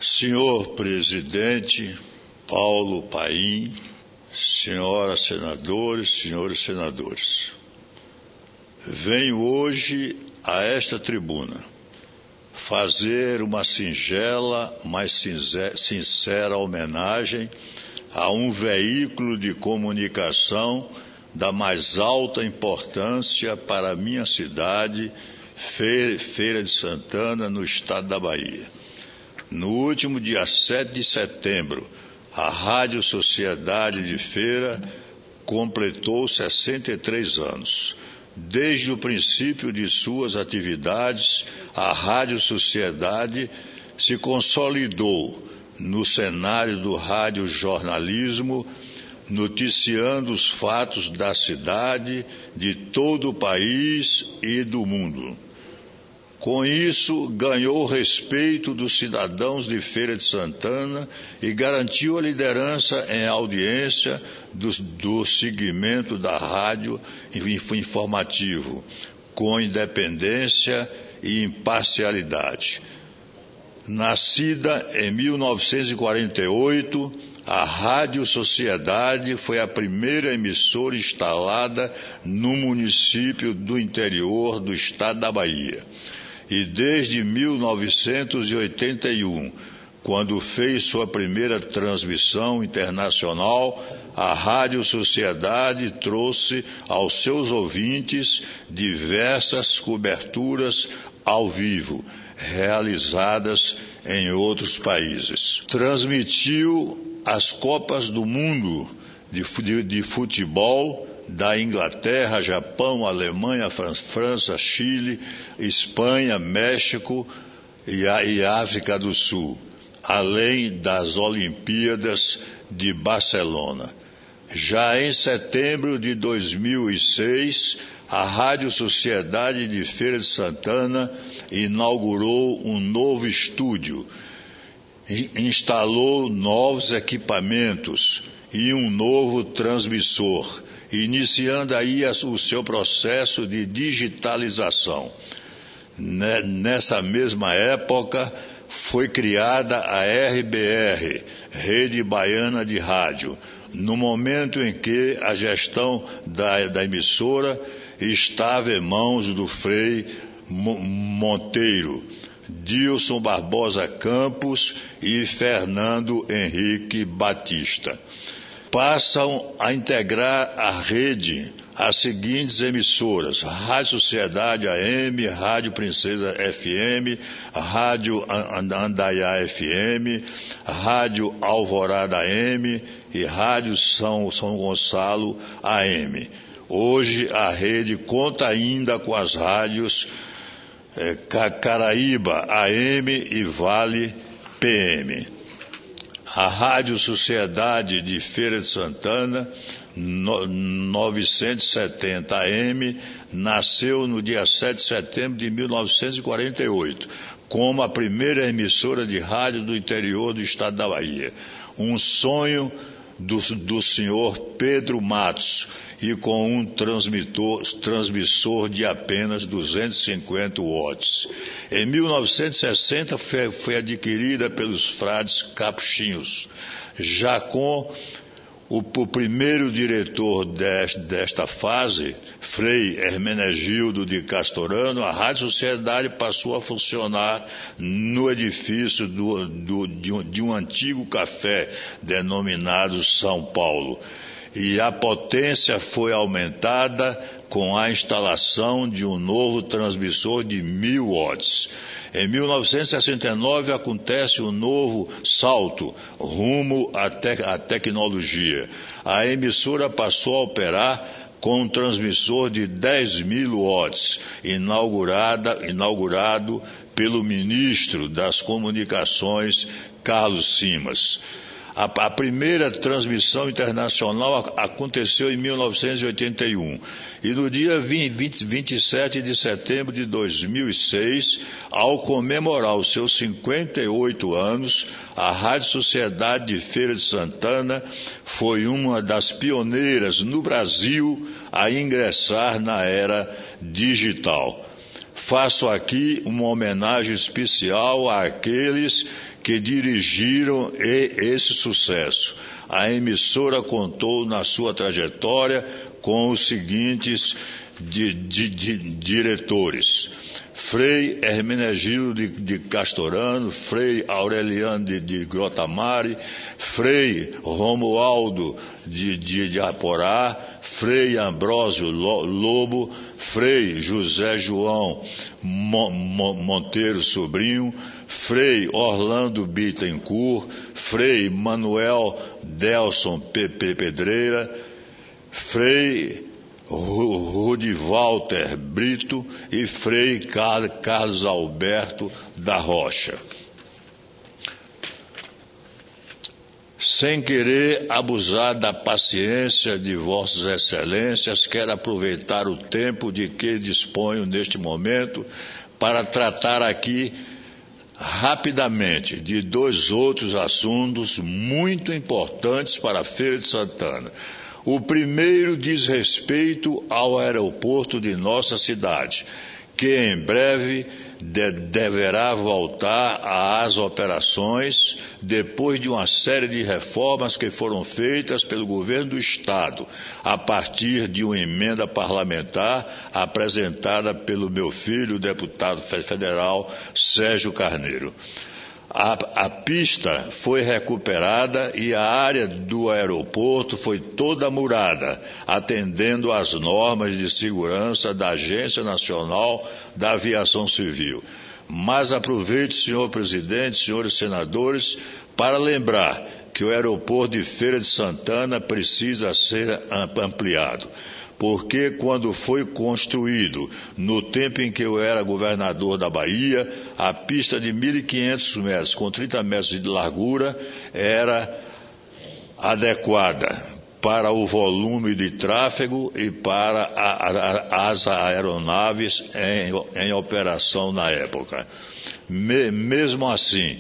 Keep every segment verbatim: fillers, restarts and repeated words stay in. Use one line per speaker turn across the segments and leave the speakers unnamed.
Senhor presidente Paulo Paim, senhoras senadores, senhores senadores, venho hoje a esta tribuna fazer uma singela, mas sincera homenagem a um veículo de comunicação da mais alta importância para a minha cidade, Feira de Santana, no estado da Bahia. No último dia sete de setembro, a Rádio Sociedade de Feira completou sessenta e três anos. Desde o princípio de suas atividades, a Rádio Sociedade se consolidou no cenário do radiojornalismo, noticiando os fatos da cidade, de todo o país e do mundo. Com isso, ganhou o respeito dos cidadãos de Feira de Santana e garantiu a liderança em audiência do, do segmento da rádio informativo, com independência e imparcialidade. Nascida em mil novecentos e quarenta e oito, a Rádio Sociedade foi a primeira emissora instalada no município do interior do estado da Bahia. E desde mil novecentos e oitenta e um, quando fez sua primeira transmissão internacional, a Rádio Sociedade trouxe aos seus ouvintes diversas coberturas ao vivo, realizadas em outros países. Transmitiu as Copas do Mundo de, de, de futebol da Inglaterra, Japão, Alemanha, França, Chile, Espanha, México e, a, e África do Sul, além das Olimpíadas de Barcelona. Já em setembro de dois mil e seis, a Rádio Sociedade de Feira de Santana inaugurou um novo estúdio, instalou novos equipamentos e um novo transmissor, iniciando aí o seu processo de digitalização. Nessa mesma época, foi criada a R B R, Rede Baiana de Rádio, no momento em que a gestão da, da emissora estava em mãos do Frei Monteiro, Dilson Barbosa Campos e Fernando Henrique Batista. Passam a integrar a rede as seguintes emissoras: Rádio Sociedade A M, Rádio Princesa F M, Rádio Andaiá F M, Rádio Alvorada A M e Rádio São, São Gonçalo A M. Hoje a rede conta ainda com as rádios eh, Caraíba A M e Vale P M. A Rádio Sociedade de Feira de Santana, novecentos e setenta A M, nasceu no dia sete de setembro de mil novecentos e quarenta e oito, como a primeira emissora de rádio do interior do estado da Bahia. Um sonho do, do senhor Pedro Matos, e com um transmissor, transmissor de apenas duzentos e cinquenta watts. Em mil novecentos e sessenta foi, foi adquirida pelos frades capuchinhos. Já com o, o primeiro diretor desta, desta fase, Frei Hermenegildo de Castorano, a Rádio Sociedade passou a funcionar no edifício do, do, de, um, de um antigo café denominado São Paulo. E a potência foi aumentada com a instalação de um novo transmissor de mil watts. Em mil novecentos e sessenta e nove acontece um novo salto rumo à, te- à tecnologia. A emissora passou a operar com um transmissor de dez mil watts, inaugurada, inaugurado pelo ministro das Comunicações, Carlos Simas. A, a primeira transmissão internacional aconteceu em mil novecentos e oitenta e um e no dia vinte, vinte e sete de setembro de dois mil e seis, ao comemorar os seus cinquenta e oito anos, a Rádio Sociedade de Feira de Santana foi uma das pioneiras no Brasil a ingressar na era digital. Faço aqui uma homenagem especial àqueles que dirigiram esse sucesso. A emissora contou na sua trajetória com os seguintes di, di, di, diretores: Frei Hermenegildo de, de Castorano, Frei Aureliano de, de Grotamari, Frei Romualdo de, de, de Aporá, Frei Ambrósio Lobo, Frei José João Monteiro Sobrinho, Frei Orlando Bittencourt, Frei Manuel Delson Pedreira, Frei Rudivalter Brito e Frei Carlos Alberto da Rocha. Sem querer abusar da paciência de Vossas Excelências, quero aproveitar o tempo de que disponho neste momento para tratar aqui rapidamente de dois outros assuntos muito importantes para a Feira de Santana. O primeiro diz respeito ao aeroporto de nossa cidade, que em breve de, deverá voltar às operações depois de uma série de reformas que foram feitas pelo governo do Estado, a partir de uma emenda parlamentar apresentada pelo meu filho, o deputado federal Sérgio Carneiro. A, a pista foi recuperada e a área do aeroporto foi toda murada, atendendo às normas de segurança da Agência Nacional da Aviação Civil. Mas aproveito, senhor presidente, senhores senadores, para lembrar que o aeroporto de Feira de Santana precisa ser ampliado. Porque quando foi construído, no tempo em que eu era governador da Bahia, a pista de mil e quinhentos metros, com trinta metros de largura, era adequada para o volume de tráfego e para a, a, as aeronaves em, em operação na época. Me, mesmo assim,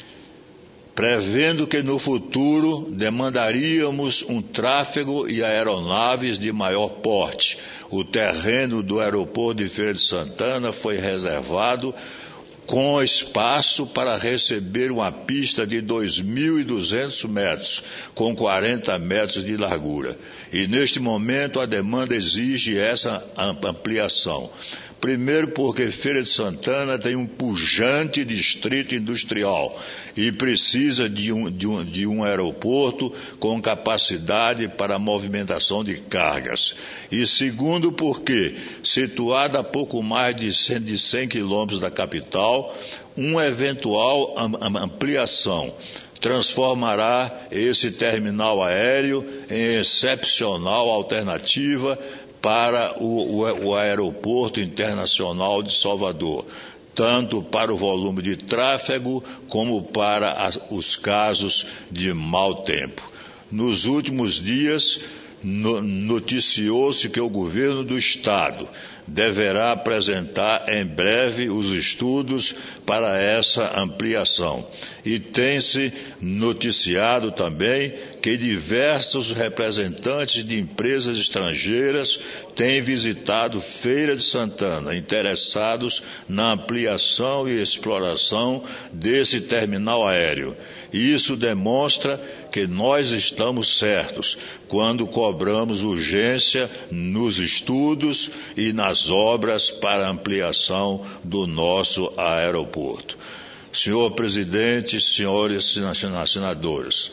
prevendo que no futuro demandaríamos um tráfego e aeronaves de maior porte, o terreno do aeroporto de Feira de Santana foi reservado com espaço para receber uma pista de dois mil e duzentos metros, com quarenta metros de largura. E neste momento a demanda exige essa ampliação. Primeiro porque Feira de Santana tem um pujante distrito industrial e precisa de um, de um, de um aeroporto com capacidade para a movimentação de cargas. E segundo porque, situada a pouco mais de cem, de cem quilômetros da capital, uma eventual ampliação transformará esse terminal aéreo em excepcional alternativa para o, o, o aeroporto internacional de Salvador, tanto para o volume de tráfego como para as, os casos de mau tempo. Nos últimos dias, no, noticiou-se que o governo do Estado deverá apresentar em breve os estudos para essa ampliação. E tem-se noticiado também que diversos representantes de empresas estrangeiras têm visitado Feira de Santana, interessados na ampliação e exploração desse terminal aéreo. Isso demonstra que nós estamos certos quando cobramos urgência nos estudos e nas obras para ampliação do nosso aeroporto. Senhor presidente, senhores senadores,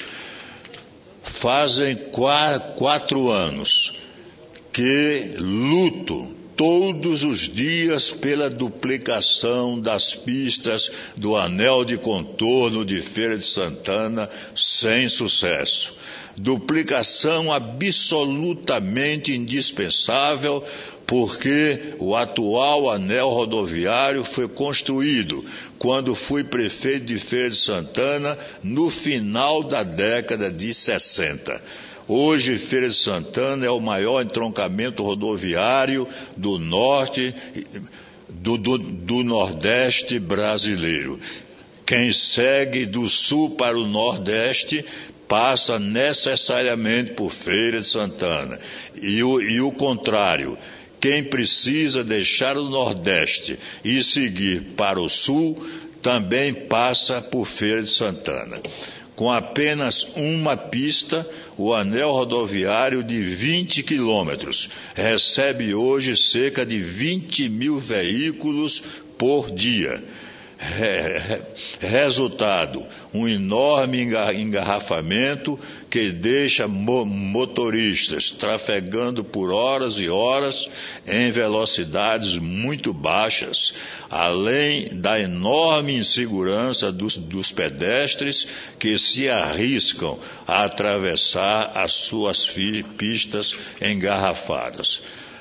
fazem quatro anos que luto todos os dias pela duplicação das pistas do anel de contorno de Feira de Santana, sem sucesso. Duplicação absolutamente indispensável, porque o atual anel rodoviário foi construído quando fui prefeito de Feira de Santana no final da década de sessenta. Hoje, Feira de Santana é o maior entroncamento rodoviário do norte, do, do, do nordeste brasileiro. Quem segue do sul para o nordeste passa necessariamente por Feira de Santana. E o, e o contrário. Quem precisa deixar o Nordeste e seguir para o Sul, também passa por Feira de Santana. Com apenas uma pista, o anel rodoviário de vinte quilômetros recebe hoje cerca de vinte mil veículos por dia. Resultado, um enorme engarrafamento que deixa motoristas trafegando por horas e horas em velocidades muito baixas, além da enorme insegurança dos, dos pedestres que se arriscam a atravessar as suas pistas engarrafadas.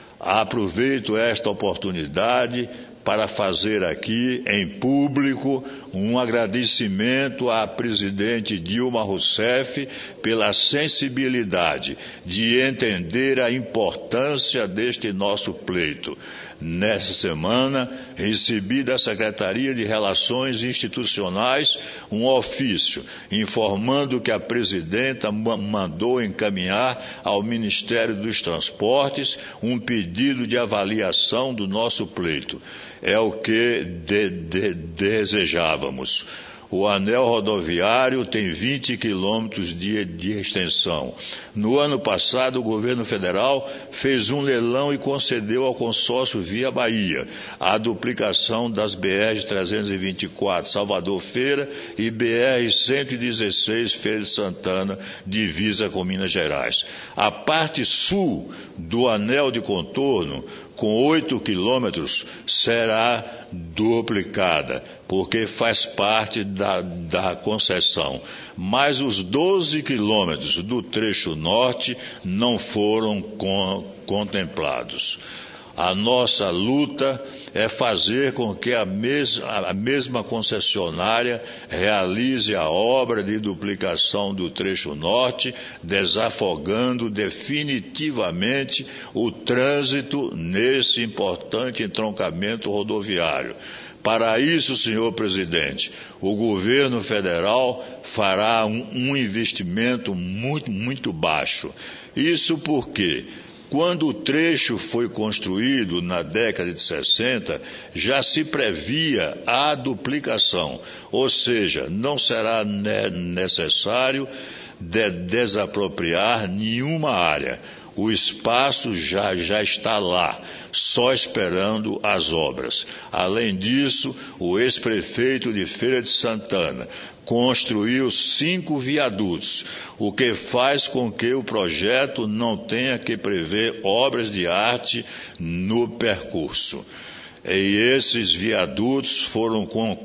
Aproveito esta oportunidade para fazer aqui, em público, um agradecimento à presidente Dilma Rousseff pela sensibilidade de entender a importância deste nosso pleito. Nessa semana, recebi da Secretaria de Relações Institucionais um ofício informando que a presidenta mandou encaminhar ao Ministério dos Transportes um pedido de avaliação do nosso pleito. É o que de, de, desejávamos. O anel rodoviário tem vinte quilômetros de, de extensão. No ano passado, o governo federal fez um leilão e concedeu ao consórcio Via Bahia a duplicação das B R trezentos e vinte e quatro Salvador-Feira e B R cento e dezesseis Feira de Santana, divisa com Minas Gerais. A parte sul do anel de contorno, com oito quilômetros, será duplicada, porque faz parte da, da concessão. Mas os doze quilômetros do trecho norte não foram com, contemplados. A nossa luta é fazer com que a, mes, a mesma concessionária realize a obra de duplicação do trecho norte, desafogando definitivamente o trânsito nesse importante entroncamento rodoviário. Para isso, senhor presidente, o governo federal fará um, um investimento muito, muito baixo. Isso porque, quando o trecho foi construído na década de sessenta, já se previa a duplicação, ou seja, não será necessário de desapropriar nenhuma área. O espaço já, já está lá, só esperando as obras. Além disso, o ex-prefeito de Feira de Santana construiu cinco viadutos, o que faz com que o projeto não tenha que prever obras de arte no percurso. E esses viadutos foram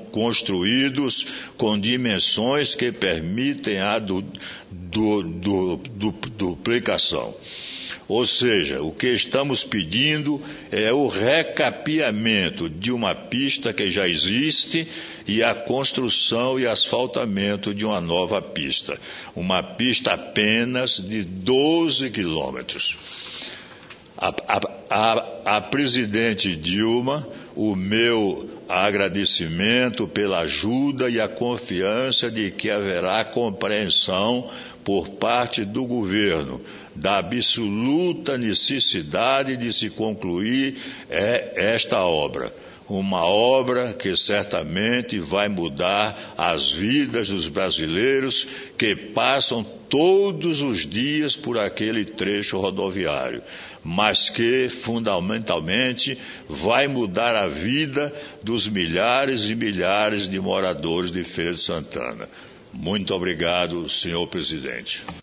construídos com dimensões que permitem a du, du, du, du, duplicação. Ou seja, o que estamos pedindo é o recapeamento de uma pista que já existe e a construção e asfaltamento de uma nova pista. Uma pista apenas de doze quilômetros. A, a, a, a presidente Dilma, o meu agradecimento pela ajuda e a confiança de que haverá compreensão por parte do governo da absoluta necessidade de se concluir é esta obra. Uma obra que certamente vai mudar as vidas dos brasileiros que passam todos os dias por aquele trecho rodoviário, mas que, fundamentalmente, vai mudar a vida dos milhares e milhares de moradores de Feira de Santana. Muito obrigado, senhor presidente.